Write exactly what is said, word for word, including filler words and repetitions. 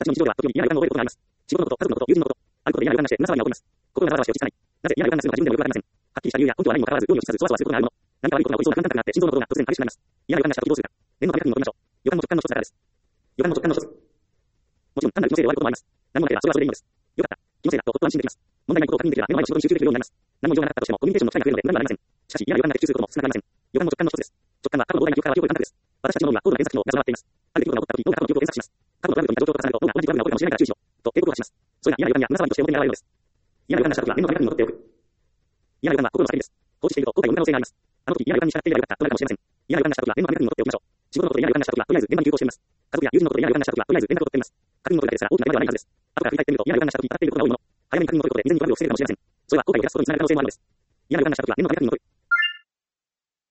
の日常では、時に嫌な予感を覚えることがあります。仕事のこと、家族のこと、友人のこと、あることで嫌な予感がして、胸騒ぎが起こります。心がざわざわして落ち着かない。なぜ嫌な予感がするのか自分でもよくわかりません。はっきりした理由や根拠はないにもかかわらず、世にもさず、そわそわすることがあるもの。何か悪いことが起こりそうな簡単感があって、心臓のことが突然激しくなります。嫌な予感がした時どうするか。念のため確認を取りましょう。予感も直感の一つだからです。予感も直感の一つ。もちろん、単なる気のせいで終わることもあります。何もなければそれはそれでいいのです。よかった。気のせいだと夫は安心できます。問題ないことを確認できれば目の前の仕事に集中できるようになります。何も異常がなかったとしてもコミュニケーションの機会が増えるので何もありません。しかし嫌な予感が的中することも少なくありません。予感も直感の一つです。直感は過去の膨大な記憶から湧き起こる感覚です。私たちの脳には高度な検索機能が備わっています。ある出来事が起こった時、脳が過去の記憶を検索します。過去のトラブルと似た状況を重ねると脳が同じトラブルが起こるかもしれないから注意しろ。と警告を発します。それが嫌な予感や胸騒ぎとして表に現れるのです。嫌な予感がした時は念のため確認に取っておく。嫌な予感は心の叫びです。放置していると後悔を生む可能性があります。あの時嫌な予感に従っていればよかったとなるかもしれません。嫌な予感がした時は念のため確認に取っておきましょう。仕事のことで嫌な予感がした時はとりあえず現場に急行してみます。家族や友人のことで嫌な予感がした時はとりあえず連絡を取ってみます。確認のことだけですが大きな手間ではないはずです。後から振り返ってみると嫌な予感がした時に語っていることが多いもの。早めに確認を取ることで未然にトラブルを防げるかもしれません。それは後悔を減らすことにつながる可能性もあるのです。